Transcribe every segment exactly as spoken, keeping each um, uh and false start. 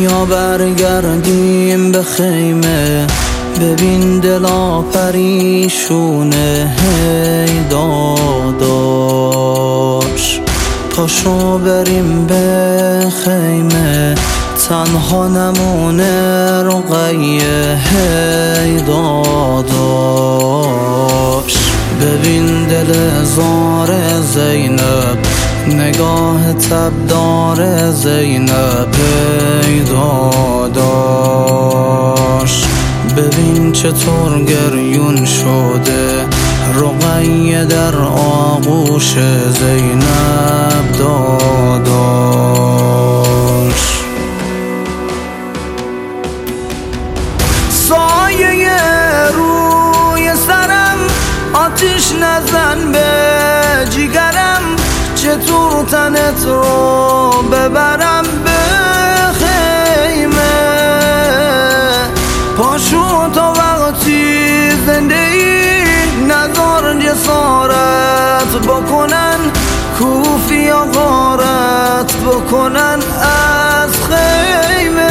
بیا برگردیم به خیمه، ببین دلا پریشونه. هی داداش پاشو بریم به خیمه، تنها نمونه رقیه. هی داداش ببین دل زار زینب، نگاه تبدار زینب. هی داداش ببین چطور گریون شده رقیه در آغوش زینب. داداش سایه روی سرم، آتیش نزن به جیگرم، چطور تنت رو ببرم به خیمه. پاشو تا وقتی زنده ای، نذار جسارت بکنن کوفی و غارت بکنن از خیمه.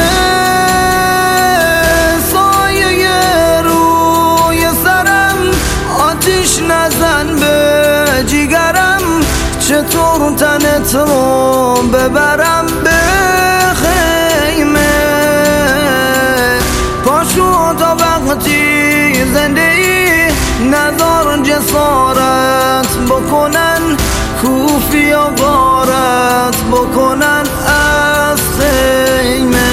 سایه روی سرم، آتیش نزن به جیگرم، چطور تنت رو ببرم به خیمه. پاشو تا وقتی زنده ای، نذار جسارت بکنن کوفی و غارت بکنن از خیمه.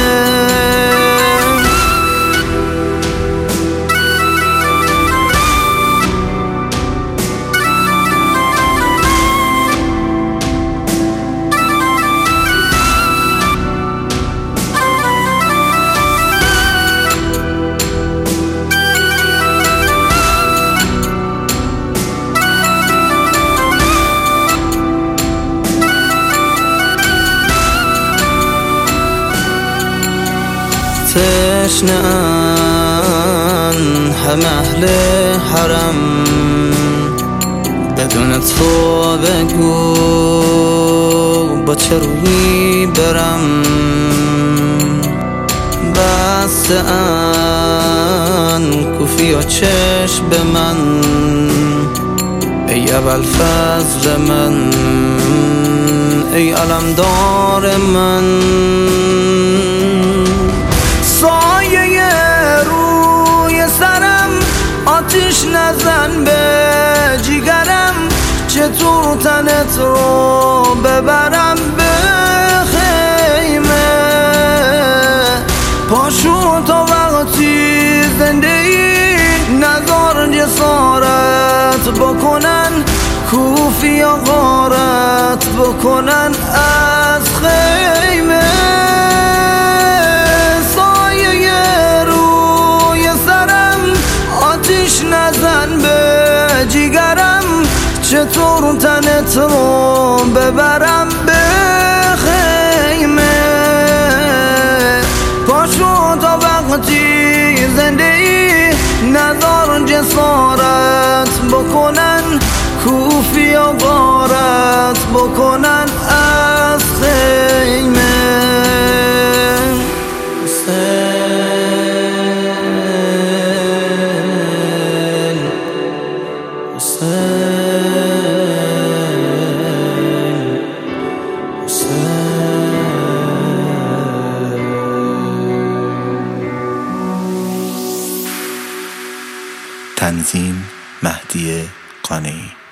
تشنه‌ان هم اهل حرم، بدون تو بگو با چه روی برم. بسته‌ان کوفی و چشم به من، ای ابوالفضل من، ای علمدار من. سایه روی سرم، آتیش نزن به جیگرم، چطور تنت رو ببرم به خیمه. پاشو تا وقتی زنده ای، نذار جسارت بکنن کوفی و غارت بکنن از خیمه. نزن به جیگرم، چطور تنت رو ببرم به خیمه. پاشو تا وقتی زنده ای، نذار جسارت بکنن کوفی و غارت بکنن از خیمه. تنظیم مهدی قانعی.